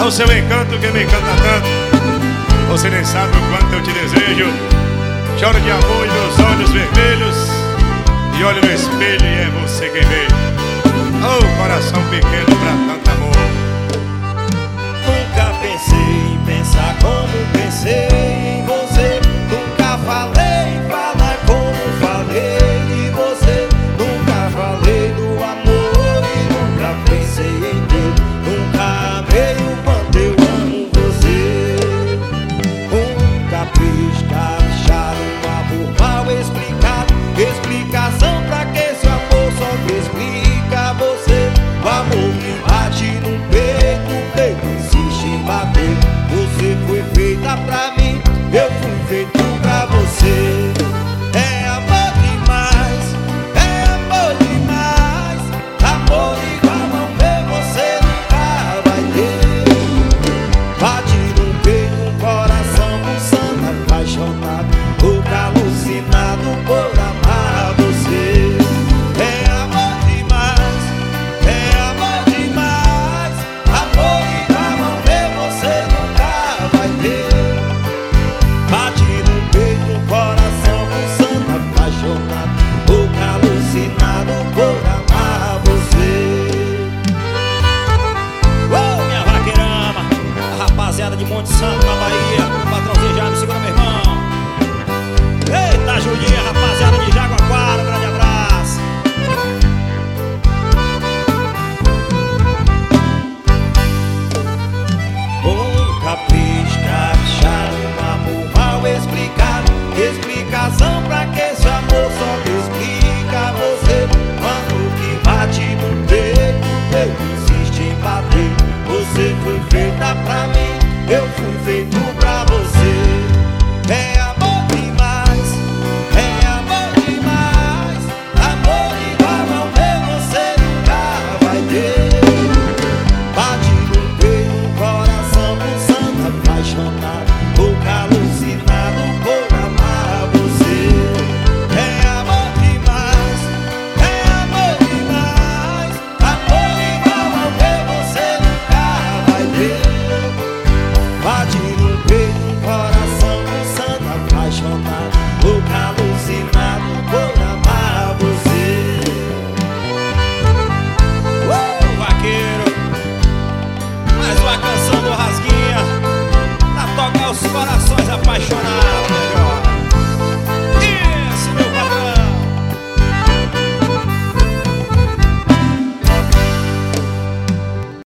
É o seu encanto que me encanta tanto. Você nem sabe o quanto eu te desejo. Choro de amor e meus olhos vermelhos, e olho no espelho e é você quem vê. Oh, coração pequeno pra tanto amor. Nunca pensei em pensar com